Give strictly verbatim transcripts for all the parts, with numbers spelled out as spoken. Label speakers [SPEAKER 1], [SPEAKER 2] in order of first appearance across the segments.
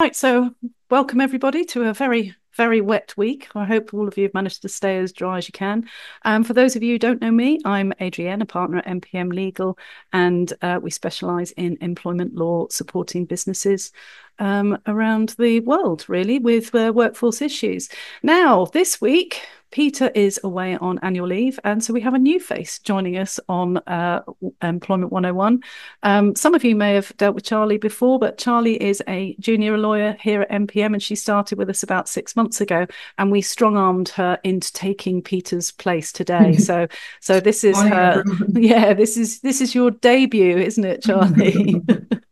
[SPEAKER 1] Right, so welcome everybody to a very, very wet week. I hope all of you have managed to stay as dry as you can. Um, for those of you who don't know me, I'm Adrienne, a partner at M P M Legal, and uh, we specialise in employment law, supporting businesses um, around the world, really, with uh, workforce issues. Now, this week, Peter is away on annual leave, and so we have a new face joining us on uh, Employment one oh one. Um, some of you may have dealt with Charlie before, but Charlie is a junior lawyer here at M P M, and she started with us about six months ago, and we strong-armed her into taking Peter's place today. So, so this is
[SPEAKER 2] Morning,
[SPEAKER 1] her.
[SPEAKER 2] everyone.
[SPEAKER 1] Yeah, this is this is your debut, isn't it, Charlie?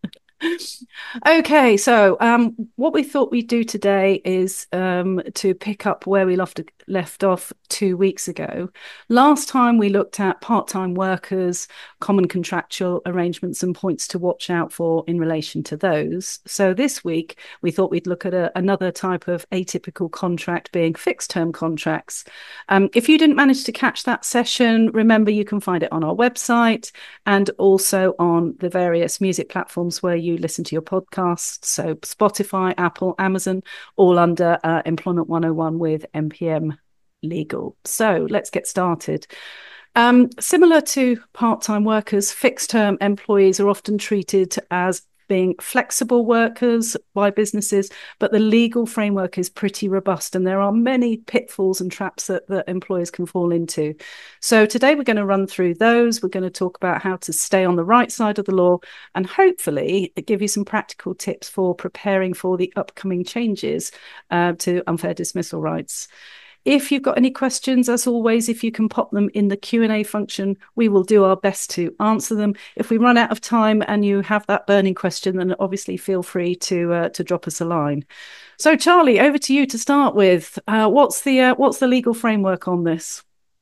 [SPEAKER 1] Okay, so um, what we thought we'd do today is um, to pick up where we left, left off two weeks ago. Last time we looked at part-time workers, common contractual arrangements and points to watch out for in relation to those. So this week we thought we'd look at a, another type of atypical contract, being fixed-term contracts. Um, if you didn't manage to catch that session, remember you can find it on our website and also on the various music platforms where you listen to your podcasts. So Spotify, Apple, Amazon, all under uh, Employment one oh one with M P M Legal. So let's get started. Um, similar to part-time workers, fixed-term employees are often treated as being flexible workers by businesses, but the legal framework is pretty robust and there are many pitfalls and traps that, that employers can fall into. So today we're going to run through those. We're going to talk about how to stay on the right side of the law and hopefully give you some practical tips for preparing for the upcoming changes uh, to unfair dismissal rights. If you've got any questions, as always, if you can pop them in the Q and A function, we will do our best to answer them. If we run out of time and you have that burning question, then obviously feel free to uh, to drop us a line. So, Charlie, over to you to start with. Uh, what's the uh, what's the legal framework on this?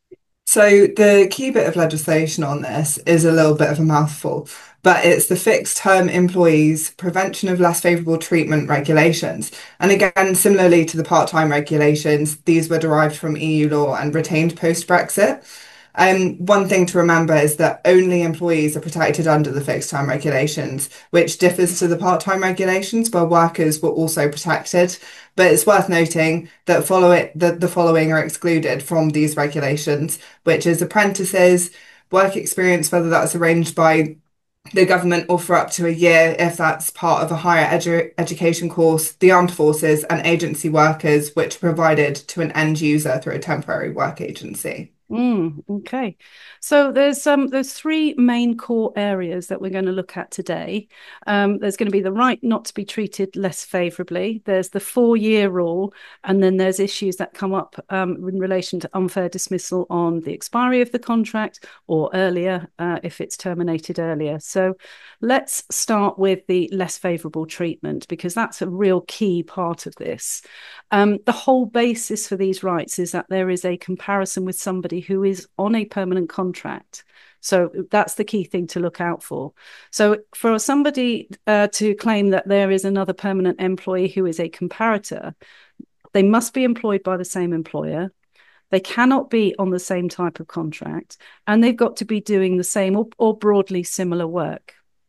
[SPEAKER 2] So the key bit of legislation on this is a little bit of a mouthful, but it's the Fixed Term Employees Prevention of Less Favourable Treatment regulations. And again, similarly to the part-time regulations, these were derived from E U law and retained post-Brexit. Um, one thing to remember is that only employees are protected under the fixed term regulations, which differs to the part-time regulations where workers were also protected. But it's worth noting that follow it, that the following are excluded from these regulations, which is apprentices, work experience, whether that's arranged by the government or for up to a year if that's part of a higher edu education course, the armed forces and agency workers, which are provided to an end user through a temporary work agency.
[SPEAKER 1] Mm, okay, so there's um there's three main core areas that we're going to look at today. Um, there's going to be the right not to be treated less favourably. There's the four-year rule, and then there's issues that come up um, in relation to unfair dismissal on the expiry of the contract or earlier uh, if it's terminated earlier. So let's start with the less favourable treatment because that's a real key part of this. Um, the whole basis for these rights is that there is a comparison with somebody who is on a permanent contract. So that's the key thing to look out for. So for somebody uh, to claim that there is another permanent employee who is a comparator, they must be employed by the same employer. They cannot be on the same type of contract, and they've got to be doing the same or, or broadly similar work.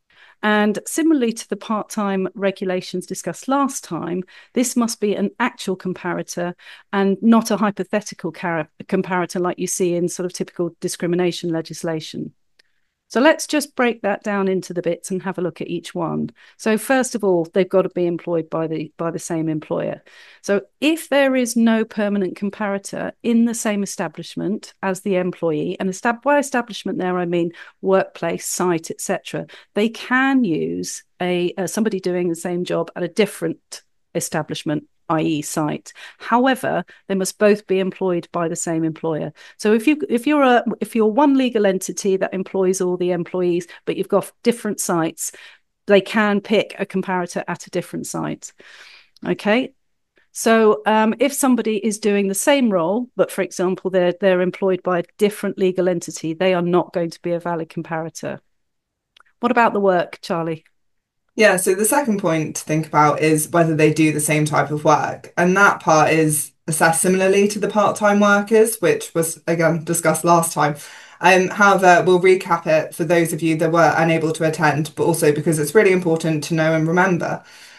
[SPEAKER 1] And similarly to the part-time regulations discussed last time, this must be an actual comparator and not a hypothetical comparator like you see in sort of typical discrimination legislation. So let's just break that down into the bits and have a look at each one. So first of all, they've got to be employed by the by the same employer. So if there is no permanent comparator in the same establishment as the employee, and estab- by establishment there I mean workplace, site, et cetera, they can use a uh, somebody doing the same job at a different establishment, that is site. However, they must both be employed by the same employer. So if you if you're a if you're one legal entity that employs all the employees, but you've got different sites, they can pick a comparator at a different site. Okay. So um, if somebody is doing the same role, but for example, they're they're employed by a different legal entity, they are not going to be a valid comparator. What about the work, Charlie?
[SPEAKER 2] Yeah, so the second point to think about is whether they do the same type of work. And that part is assessed similarly to the part-time workers, which was again discussed last time. Um, however, we'll recap it for those of you that were unable to attend, but also because it's really important to know and remember.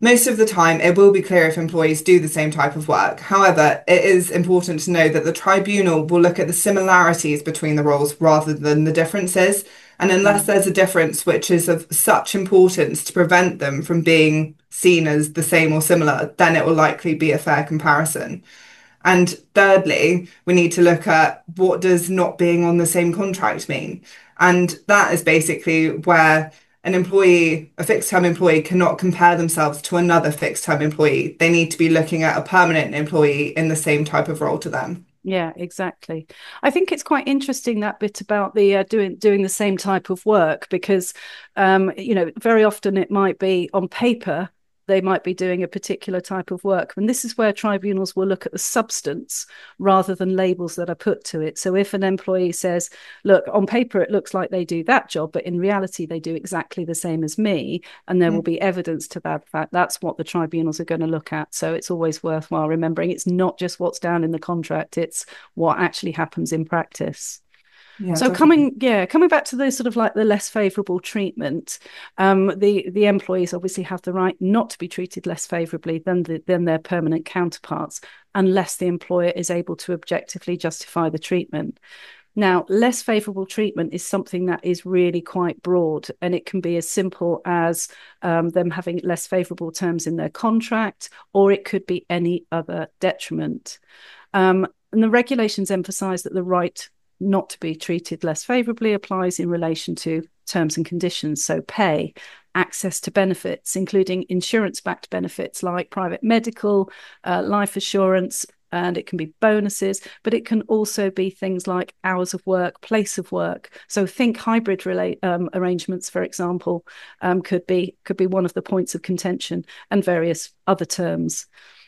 [SPEAKER 2] Most of the time, it will be clear if employees do the same type of work. However, it is important to know that the tribunal will look at the similarities between the roles rather than the differences. And unless
[SPEAKER 1] Mm.
[SPEAKER 2] there's a difference which is of such importance to prevent them from being seen as the same or similar, then it will likely be a fair comparison. And thirdly, we need to look at what does not being on the same contract mean? And that is basically where an employee, a fixed term employee, cannot compare themselves to another fixed term employee. They need to be looking at a permanent employee in the same type of role to them.
[SPEAKER 1] Yeah, exactly. I think it's quite interesting that bit about the uh, doing doing the same type of work because, um, you know, very often it might be on paper they might be doing a particular type of work, and this is where tribunals will look at the substance rather than labels that are put to it. So if an employee says, "Look, on paper it looks like they do that job, but in reality they do exactly the same as me," and there will
[SPEAKER 2] Mm.
[SPEAKER 1] be evidence to that fact, that's what the tribunals are going to look at. So it's always worthwhile remembering it's not just what's down in the contract, it's what actually happens in practice.
[SPEAKER 2] Yeah,
[SPEAKER 1] So
[SPEAKER 2] definitely.
[SPEAKER 1] coming, yeah, coming back to the sort of like the less favourable treatment, um, the the employees obviously have the right not to be treated less favourably than the, than their permanent counterparts, unless the employer is able to objectively justify the treatment. Now, less favourable treatment is something that is really quite broad, and it can be as simple as um, them having less favourable terms in their contract, or it could be any other detriment. Um, and the regulations emphasise that the right not to be treated less favourably applies in relation to terms and conditions, so pay, access to benefits, including insurance-backed benefits like private medical, uh, life assurance, and it can be bonuses, but it can also be things like hours of work, place of work. So think hybrid relate, um, arrangements, for example, um, could be could be one of the points of contention, and various other terms.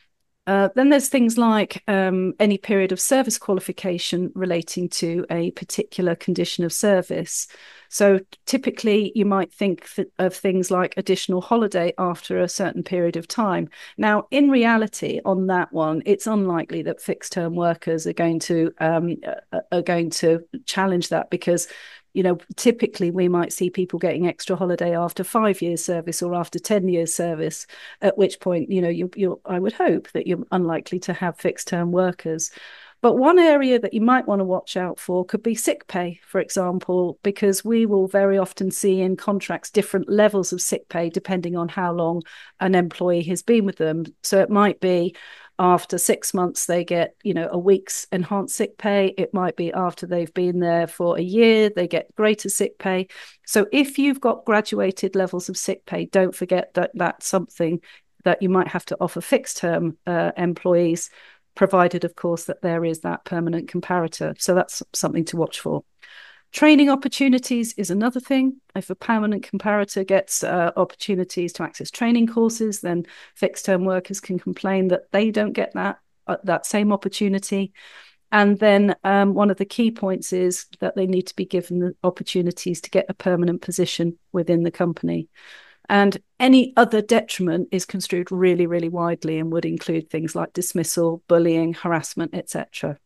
[SPEAKER 1] Uh, then there's things like um, any period of service qualification relating to a particular condition of service. So typically you might think th- of things like additional holiday after a certain period of time. Now, in reality, on that one, it's unlikely that fixed term workers are going to um, are going to challenge that because you know, typically we might see people getting extra holiday after five years service or after ten years service, at which point, you know, you, you I would hope that you're unlikely to have fixed term workers. But one area that you might want to watch out for could be sick pay, for example, because we will very often see in contracts different levels of sick pay depending on how long an employee has been with them. So it might be after six months they get, you know, a week's enhanced sick pay. It might be after they've been there for a year they get greater sick pay. So if you've got graduated levels of sick pay, don't forget that that's something that you might have to offer fixed term uh, employees, provided of course that there is that permanent comparator. So that's something to watch for. Training opportunities is another thing. If a permanent comparator gets uh, opportunities to access training courses, then fixed term workers can complain that they don't get that uh, that same opportunity. And then um, one of the key points is that they need to be given the opportunities to get a permanent position within the company. And any other detriment is construed really, really widely and would include things like dismissal, bullying, harassment, et cetera.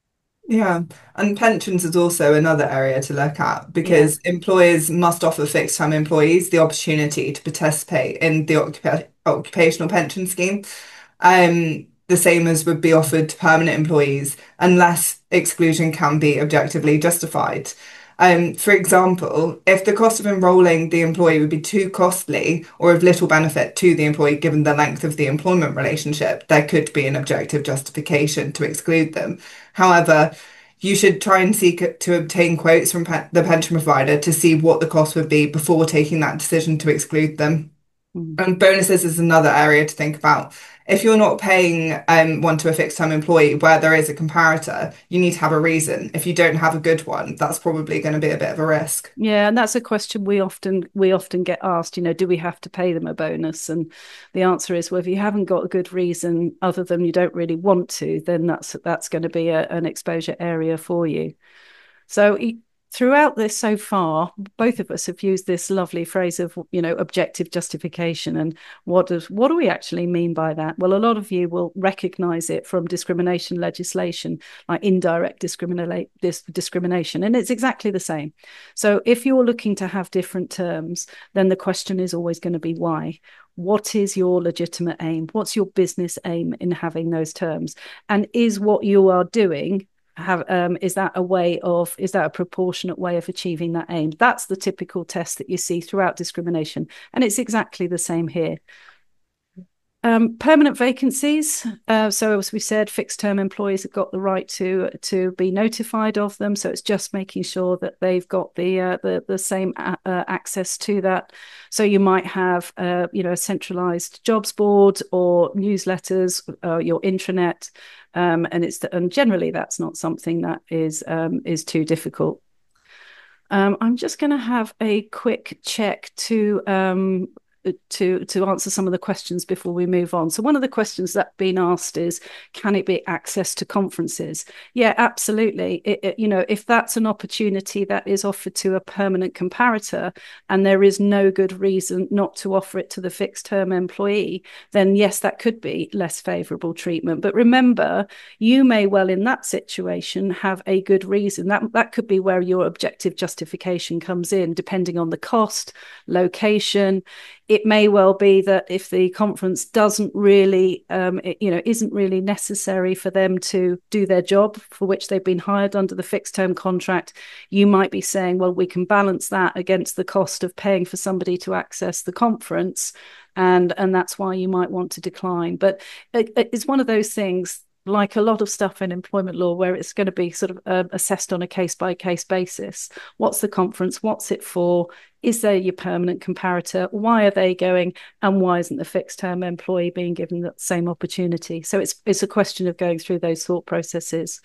[SPEAKER 2] Yeah, and pensions is also another area to look at
[SPEAKER 1] Yeah.
[SPEAKER 2] because employers must offer fixed term employees the opportunity to participate in the occupa occupational pension scheme, um, the same as would be offered to permanent employees, unless exclusion can be objectively justified. Um, for example, if the cost of enrolling the employee would be too costly or of little benefit to the employee given the length of the employment relationship, there could be an objective justification to exclude them. However, you should try and seek to obtain quotes from pe the pension provider to see what the cost would be before taking that decision to exclude them.
[SPEAKER 1] Mm.
[SPEAKER 2] And bonuses is another area to think about. If you're not paying um, one to a fixed term employee where there is a comparator, you need to have a reason. If you don't have a good one, that's probably going to be a bit of a risk.
[SPEAKER 1] Yeah, and that's a question we often we often get asked, you know, do we have to pay them a bonus? And the answer is, well, if you haven't got a good reason other than you don't really want to, then that's that's going to be a, an exposure area for you. So throughout this so far, both of us have used this lovely phrase of, you know, objective justification. And what does what do we actually mean by that? Well, a lot of you will recognize it from discrimination legislation, like indirect discriminate this discrimination, and it's exactly the same. So if you're looking to have different terms, then the question is always going to be why. what is your legitimate aim? What's your business aim in having those terms? And is what you are doing have um, is that a way of is that a proportionate way of achieving that aim? That's the typical test that you see throughout discrimination, and it's exactly the same here. Um, permanent vacancies. Uh, so as we said, fixed term employees have got the right to to be notified of them. So it's just making sure that they've got the uh, the the same a- uh, access to that. So you might have uh, you know a centralized jobs board or newsletters, uh, your intranet, um, and it's and generally that's not something that is um, is too difficult. Um, I'm just going to have a quick check to um, to to answer some of the questions before we move on. So one of the questions that's been asked is, can it be access to conferences? Yeah, absolutely. It, it, you know, if that's an opportunity that is offered to a permanent comparator and there is no good reason not to offer it to the fixed term employee, then yes, that could be less favourable treatment. But remember, you may well in that situation have a good reason. That, that could be where your objective justification comes in, depending on the cost, location. It may well be that if the conference doesn't really, um, it, you know, isn't really necessary for them to do their job for which they've been hired under the fixed term contract, you might be saying, well, we can balance that against the cost of paying for somebody to access the conference. And, and that's why you might want to decline. But it, it's one of those things, like a lot of stuff in employment law, where it's going to be sort of uh, assessed on a case by case basis. What's the conference? What's it for? Is there your permanent comparator? Why are they going? And why isn't the fixed term employee being given that same opportunity? So it's it's a question of going through those thought processes.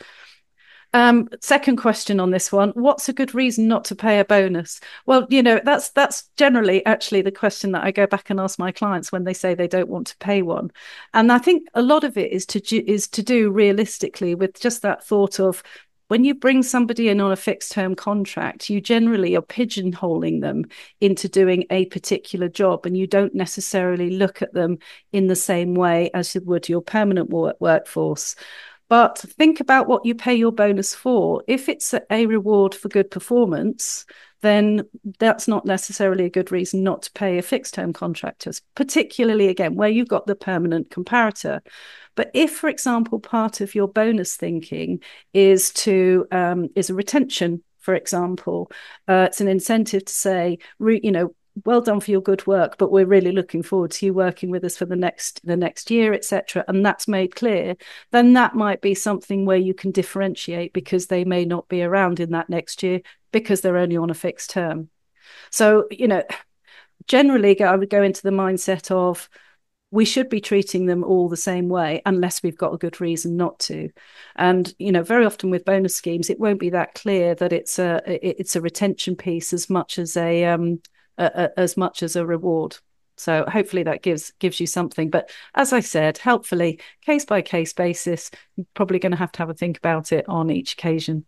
[SPEAKER 1] Um, second question on this one: what's a good reason not to pay a bonus? Well, you know, that's that's generally actually the question that I go back and ask my clients when they say they don't want to pay one. And I think a lot of it is to is to do realistically with just that thought of, when you bring somebody in on a fixed term contract, you generally are pigeonholing them into doing a particular job, and you don't necessarily look at them in the same way as you would your permanent work workforce. But think about what you pay your bonus for. If it's a reward for good performance, then that's not necessarily a good reason not to pay a fixed term contractor, particularly, again, where you've got the permanent comparator. But if, for example, part of your bonus thinking is to um, is a retention, for example, uh, it's an incentive to say, re, you know, well done for your good work, but we're really looking forward to you working with us for the next the next year, et cetera. And that's made clear, then that might be something where you can differentiate, because they may not be around in that next year because they're only on a fixed term. So, you know, generally I would go into the mindset of, we should be treating them all the same way unless we've got a good reason not to. And, you know, very often with bonus schemes, it won't be that clear that it's a it's a retention piece as much as a um a, a, as much as a reward. So hopefully that gives gives you something. But as I said, helpfully, case by case basis, you're probably going to have to have a think about it on each occasion.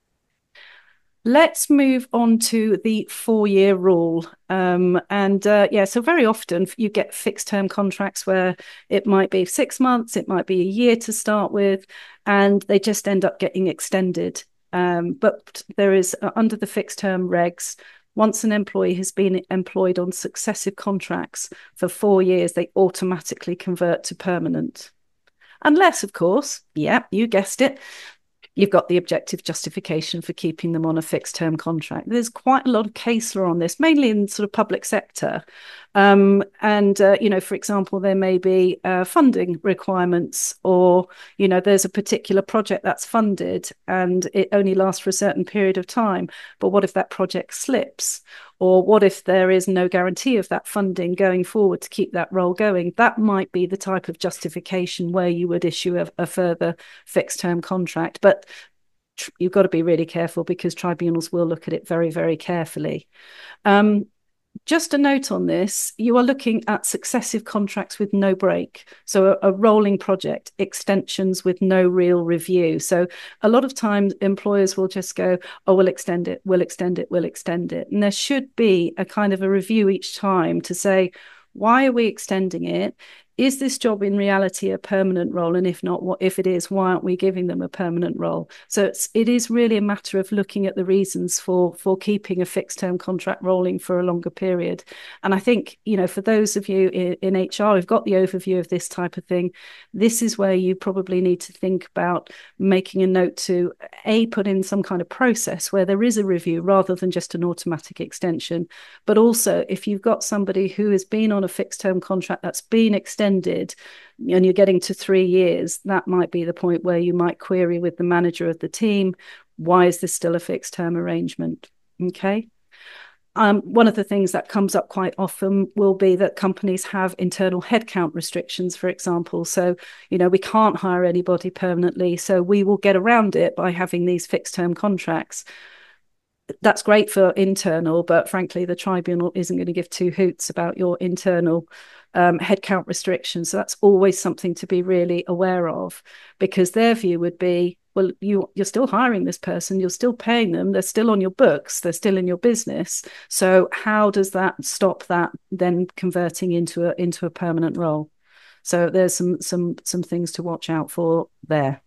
[SPEAKER 1] Let's move on to the four-year rule. Um, and uh, yeah, so very often you get fixed term contracts where it might be six months, it might be a year to start with, and they just end up getting extended. Um, but there is, uh, under the fixed term regs, once an employee has been employed on successive contracts for four years, they automatically convert to permanent. Unless, of course, yeah, you guessed it, you've got the objective justification for keeping them on a fixed term contract. There's quite a lot of case law on this, mainly in sort of public sector. Um, and, uh, you know, for example, there may be uh, funding requirements, or, you know, there's a particular project that's funded and it only lasts for a certain period of time. But what if that project slips? Or what if there is no guarantee of that funding going forward to keep that role going? That might be the type of justification where you would issue a, a further fixed term contract. But tr- you've got to be really careful, because tribunals will look at it very, very carefully. Um, Just a note on this, you are looking at successive contracts with no break. So a, a rolling project, extensions with no real review. So a lot of times employers will just go, oh, we'll extend it, we'll extend it, we'll extend it. And there should be a kind of a review each time to say, why are we extending it? is this job in reality a permanent role? And if not, what if it is, why aren't we giving them a permanent role? So it's, it is really a matter of looking at the reasons for, for keeping a fixed term contract rolling for a longer period. And I think, you know, for those of you in, in H R who've got the overview of this type of thing, this is where you probably need to think about making a note to, A, put in some kind of process where there is a review rather than just an automatic extension. But also, if you've got somebody who has been on a fixed term contract that's been extended and you're getting to three years, that might be the point where you might query with the manager of the team, why is this still a fixed term arrangement? Okay. Um, one of the things that comes up quite often will be that companies have internal headcount restrictions, for example. So, you know, we can't hire anybody permanently, so we will get around it by having these fixed term contracts. That's great for internal, but frankly, the tribunal isn't going to give two hoots about your internal um, headcount restrictions. So that's always something to be really aware of, because their view would be, well, you, you're still hiring this person, you're still paying them, they're still on your books, they're still in your business. So how does that stop that then converting into a into a permanent role? So there's some some some things to watch out for there.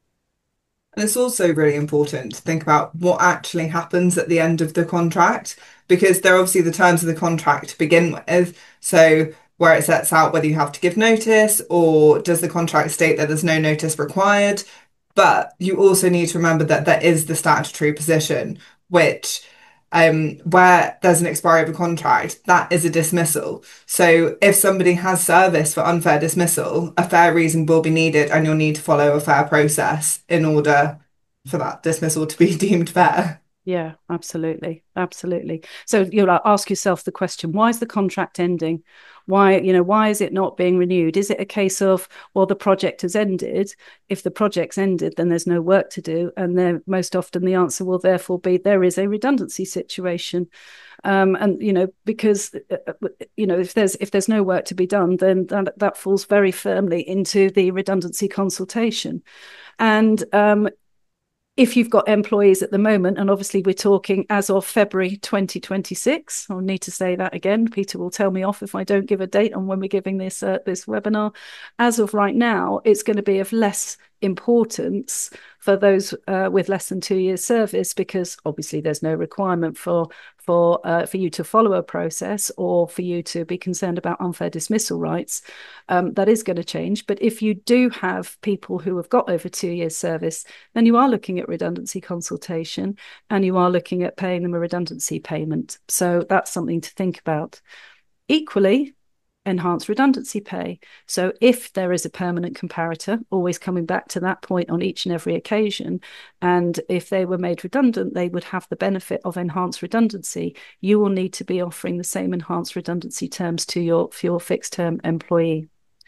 [SPEAKER 2] And it's also really important to think about what actually happens at the end of the contract, because they're obviously the terms of the contract to begin with. So where it sets out whether you have to give notice, or does the contract state that there's no notice required. But you also need to remember that there is the statutory position, which um, where there's an expiry of a contract, that is a dismissal. So if somebody has service for unfair dismissal, a fair reason will be needed, and you'll need to follow a fair process in order for that dismissal to be deemed fair.
[SPEAKER 1] Yeah, absolutely. Absolutely. So you'll ask yourself the question, why is the contract ending? Why, you know, why is it not being renewed? Is it a case of, well, the project has ended? If the project's ended, then there's no work to do. And then most often the answer will therefore be there is a redundancy situation. Um, and, you know, because, uh, you know, if there's if there's no work to be done, then that, that falls very firmly into the redundancy consultation. And um, if you've got employees at the moment, and obviously we're talking as of February twenty twenty-six, I'll need to say that again. Peter will tell me off if I don't give a date on when we're giving this uh, this webinar. As of right now, it's going to be of less importance for those uh, with less than two years service, because obviously there's no requirement for for uh, for you to follow a process or for you to be concerned about unfair dismissal rights. Um, that is going to change. But if you do have people who have got over two years service, then you are looking at redundancy consultation, and you are looking at paying them a redundancy payment. So that's something to think about. Equally, enhanced redundancy pay. So if there is a permanent comparator, always coming back to that point on each and every occasion, and if they were made redundant, they would have the benefit of enhanced redundancy. You will need to be offering the same enhanced redundancy terms to your, for your fixed term employee.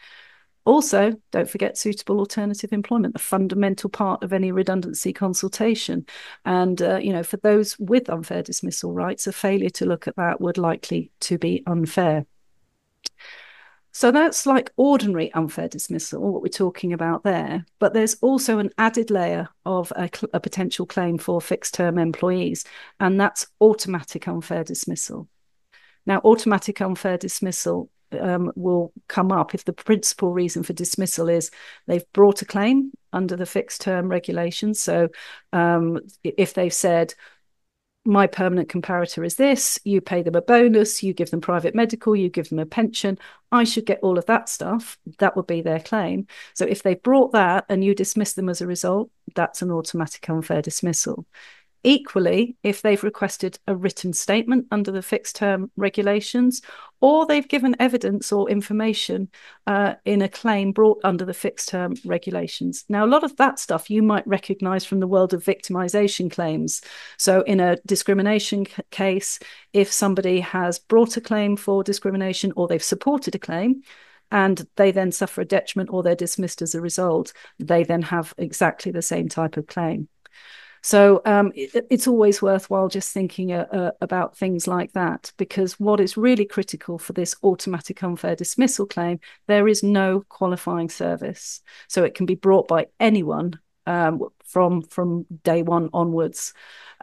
[SPEAKER 1] Also, don't forget suitable alternative employment, a fundamental part of any redundancy consultation. And, uh, you know, for those with unfair dismissal rights, a failure to look at that would likely to be unfair. So that's like ordinary unfair dismissal, what we're talking about there. But there's also an added layer of a, a potential claim for fixed term employees, and that's automatic unfair dismissal. Now, automatic unfair dismissal um, will come up if the principal reason for dismissal is they've brought a claim under the fixed term regulations. So um, if they've said, my permanent comparator is this, you pay them a bonus, you give them private medical, you give them a pension, I should get all of that stuff, that would be their claim. So if they brought that and you dismiss them as a result, that's an automatic unfair dismissal. Equally, if they've requested a written statement under the fixed term regulations, or they've given evidence or information uh, in a claim brought under the fixed term regulations. Now, a lot of that stuff you might recognise from the world of victimisation claims. So in a discrimination c- case, if somebody has brought a claim for discrimination or they've supported a claim, and they then suffer a detriment or they're dismissed as a result, they then have exactly the same type of claim. So um, it, it's always worthwhile just thinking uh, uh, about things like that, because what is really critical for this automatic unfair dismissal claim, there is no qualifying service. So it can be brought by anyone um, from, from day one onwards.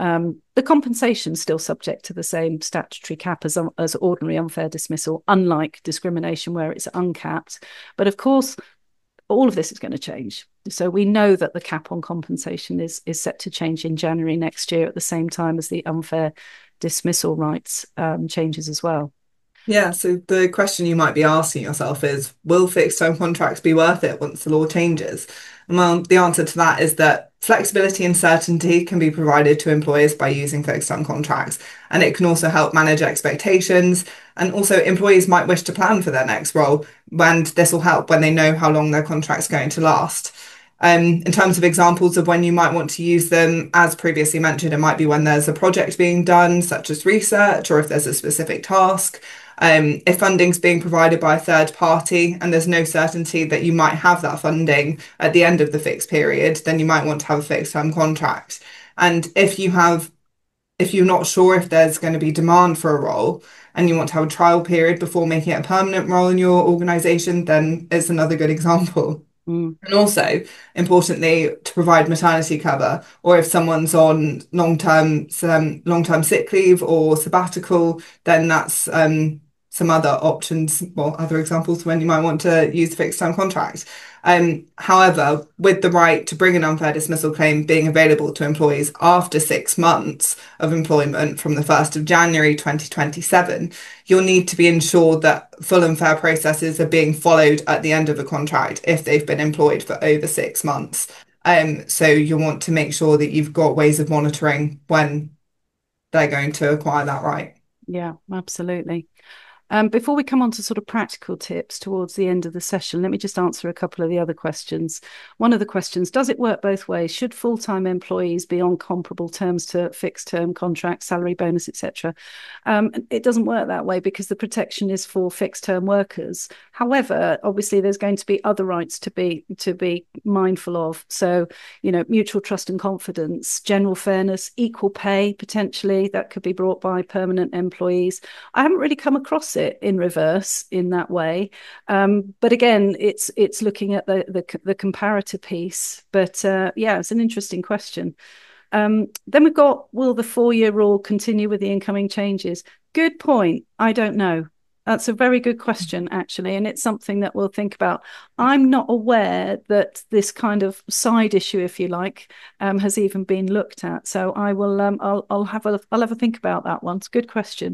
[SPEAKER 1] Um, the compensation is still subject to the same statutory cap as, as ordinary unfair dismissal, unlike discrimination where it's uncapped. But of course, all of this is going to change. So we know that the cap on compensation is, is set to change in January next year at the same time as the unfair dismissal rights um, changes as well.
[SPEAKER 2] Yeah, so the question you might be asking yourself is, will fixed term contracts be worth it once the law changes? And well, the answer to that is that flexibility and certainty can be provided to employers by using fixed term contracts, and it can also help manage expectations. And also, employees might wish to plan for their next role, and this will help when they know how long their contract's going to last. Um, in terms of examples of when you might want to use them, as previously mentioned, it might be when there's a project being done, such as research, or if there's a specific task. Um, if funding's being provided by a third party and there's no certainty that you might have that funding at the end of the fixed period, then you might want to have a fixed term contract. And if you have, if you're not sure if there's going to be demand for a role and you want to have a trial period before making it a permanent role in your organisation, then it's another good example.
[SPEAKER 1] Mm.
[SPEAKER 2] And also, importantly, to provide maternity cover, or if someone's on long-term um, long-term sick leave or sabbatical, then that's um, some other options, well, other examples when you might want to use a fixed-term contract. Um, however, with the right to bring an unfair dismissal claim being available to employees after six months of employment from the first of January twenty twenty-seven, you'll need to be ensured that full and fair processes are being followed at the end of a contract if they've been employed for over six months. Um, so you want to make sure that you've got ways of monitoring when they're going to acquire that right.
[SPEAKER 1] Yeah, absolutely. Um, before we come on to sort of practical tips towards the end of the session, let me just answer a couple of the other questions. One of the questions, does it work both ways? Should full-time employees be on comparable terms to fixed-term contracts, salary, bonus, et cetera? Um, it doesn't work that way because the protection is for fixed-term workers. However, obviously, there's going to be other rights to be to be mindful of. So, you know, mutual trust and confidence, general fairness, equal pay, potentially, that could be brought by permanent employees. I haven't really come across it in reverse in that way, um, but again, it's it's looking at the the, the comparator piece. But uh, yeah, it's an interesting question. Um, then we've got, will the four-year rule continue with the incoming changes? Good point. I don't know. That's a very good question, actually, and it's something that we'll think about. I'm not aware that this kind of side issue, if you like, um, has even been looked at. So I will. Um, I'll. I'll have a. I'll have a think about that one. It's a good question.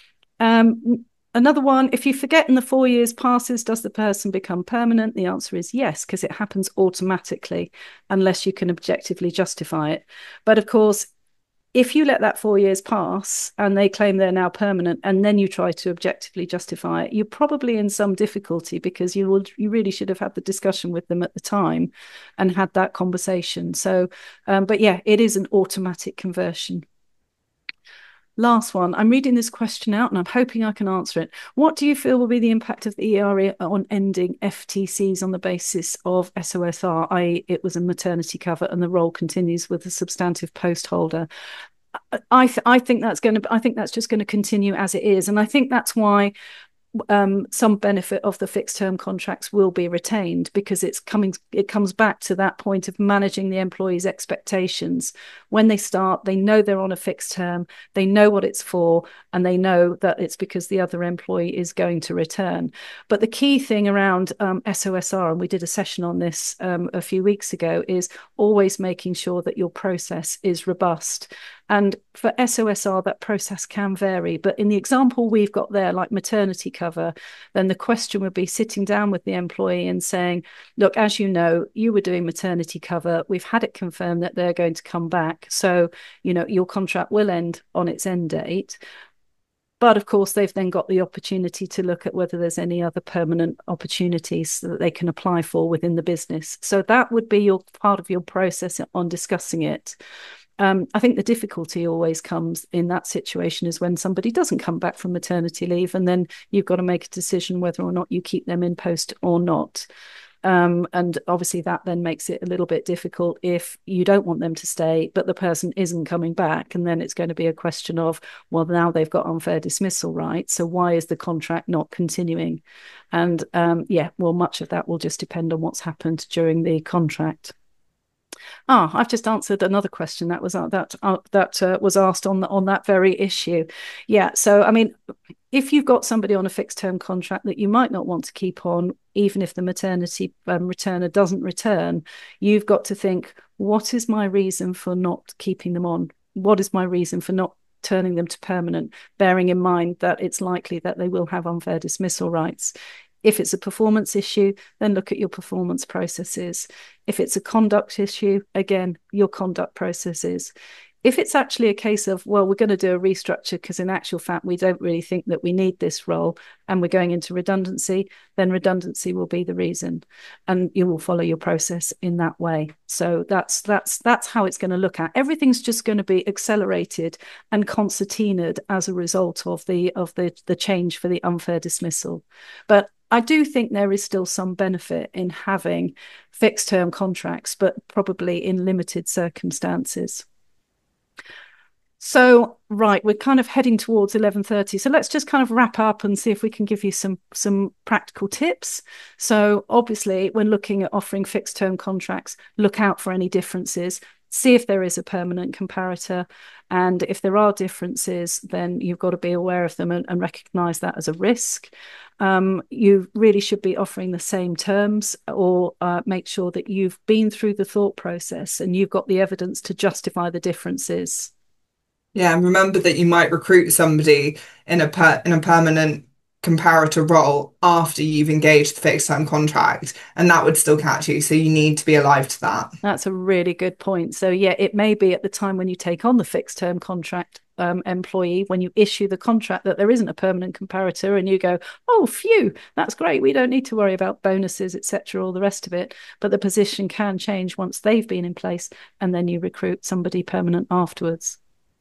[SPEAKER 1] Um, Another one, if you forget and the four years passes, does the person become permanent? The answer is yes, because it happens automatically unless you can objectively justify it. But of course, if you let that four years pass and they claim they're now permanent and then you try to objectively justify it, you're probably in some difficulty because you will, you really should have had the discussion with them at the time and had that conversation. So, um, but yeah, it is an automatic conversion. Last one. I'm reading this question out and I'm hoping I can answer it. What do you feel will be the impact of the E R A on ending F T Cs on the basis of S O S R, that is it was a maternity cover and the role continues with the substantive post holder? I, th- I think that's going to, I think that's just going to continue as it is. And I think that's why Um, some benefit of the fixed term contracts will be retained because it's coming it comes back to that point of managing the employees' expectations. When they start, they know they're on a fixed term, they know what it's for, and they know that it's because the other employee is going to return. But the key thing around um, S O S R, and we did a session on this um, a few weeks ago, is always making sure that your process is robust. And for S O S R, that process can vary. But in the example we've got there, like maternity cover, then the question would be sitting down with the employee and saying, look, as you know, you were doing maternity cover. We've had it confirmed that they're going to come back. So, you know, your contract will end on its end date. But of course, they've then got the opportunity to look at whether there's any other permanent opportunities that they can apply for within the business. So that would be your part of your process on discussing it. Um, I think the difficulty always comes in that situation is when somebody doesn't come back from maternity leave, and then you've got to make a decision whether or not you keep them in post or not. Um, and obviously that then makes it a little bit difficult if you don't want them to stay, but the person isn't coming back. And then it's going to be a question of, well, now they've got unfair dismissal rights. So why is the contract not continuing? And um, yeah, well, much of that will just depend on what's happened during the contract. Ah, I've just answered another question that was uh, that uh, that uh, was asked on the, on that very issue. Yeah, so I mean, if you've got somebody on a fixed term contract that you might not want to keep on, even if the maternity um, returner doesn't return, you've got to think, what is my reason for not keeping them on? What is my reason for not turning them to permanent, bearing in mind that it's likely that they will have unfair dismissal rights? If it's a performance issue, then look at your performance processes. If it's a conduct issue, again, your conduct processes. If it's actually a case of, well, we're going to do a restructure because in actual fact, we don't really think that we need this role and we're going into redundancy, then redundancy will be the reason. And you will follow your process in that way. So that's that's that's how it's going to look at. Everything's just going to be accelerated and concertinaed as a result of the of the, the change for the unfair dismissal. But I do think there is still some benefit in having fixed term contracts, but probably in limited circumstances. So, right, we're kind of heading towards eleven thirty. So let's just kind of wrap up and see if we can give you some some practical tips. So obviously, when looking at offering fixed term contracts, look out for any differences. See if there is a permanent comparator. And if there are differences, then you've got to be aware of them and, and recognize that as a risk. Um, you really should be offering the same terms, or uh, make sure that you've been through the thought process and you've got the evidence to justify the differences.
[SPEAKER 2] Yeah, and remember that you might recruit somebody in a per in a permanent comparator role after you've engaged the fixed term contract, and that would still catch you. So you need to be alive to that.
[SPEAKER 1] That's a really good point. So, yeah, it may be at the time when you take on the fixed term contract um, employee, when you issue the contract, that there isn't a permanent comparator, and you go, oh, phew, that's great. We don't need to worry about bonuses, et cetera, all the rest of it. But the position can change once they've been in place, and then you recruit somebody permanent afterwards.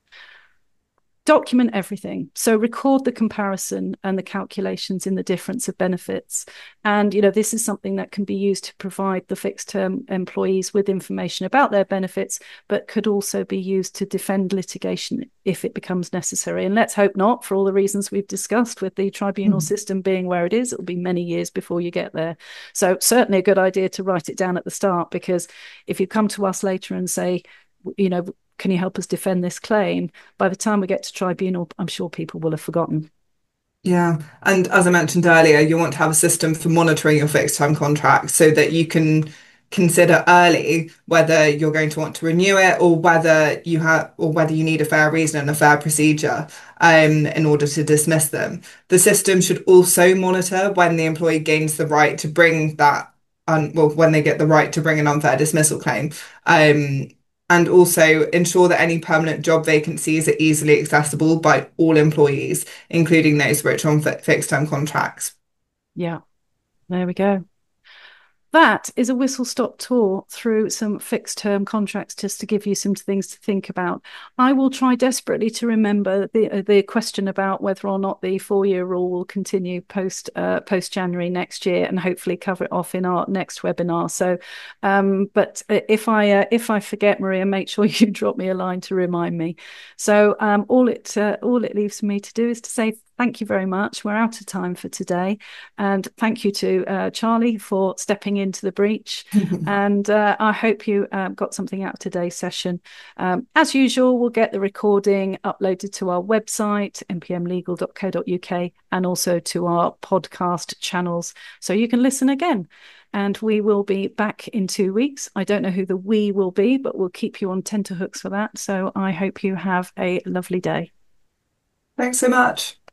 [SPEAKER 1] Document everything. So record the comparison and the calculations in the difference of benefits. And, you know, this is something that can be used to provide the fixed term employees with information about their benefits, but could also be used to defend litigation if it becomes necessary. And let's hope not, for all the reasons we've discussed, with the tribunal mm. system being where it is. It'll be many years before you get there. So certainly a good idea to write it down at the start, because if you come to us later and say, you know, can you help us defend this claim? By the time we get to tribunal, I'm sure people will have forgotten.
[SPEAKER 2] Yeah. And as I mentioned earlier, you want to have a system for monitoring your fixed term contract so that you can consider early whether you're going to want to renew it, or whether you have or whether you need a fair reason and a fair procedure um, in order to dismiss them. The system should also monitor when the employee gains the right to bring that, um, well, when they get the right to bring an unfair dismissal claim. Um, and also ensure that any permanent job vacancies are easily accessible by all employees, including those which are on fixed term contracts.
[SPEAKER 1] Yeah, there we go. That is a whistle-stop tour through some fixed-term contracts, just to give you some things to think about. I will try desperately to remember the the question about whether or not the four-year rule will continue post uh, post January next year, and hopefully cover it off in our next webinar. So, um, but if I uh, if I forget, Maria, make sure you drop me a line to remind me. So, um, all it uh, all it leaves for me to do is to say thank you very much. We're out of time for today. And thank you to uh, Charlie for stepping into the breach. And uh, I hope you uh, got something out of today's session. Um, as usual, we'll get the recording uploaded to our website, m p m legal dot co dot u k, and also to our podcast channels, so you can listen again. And we will be back in two weeks. I don't know who the we will be, but we'll keep you on tenterhooks for that. So I hope you have a lovely day.
[SPEAKER 2] Thanks so much.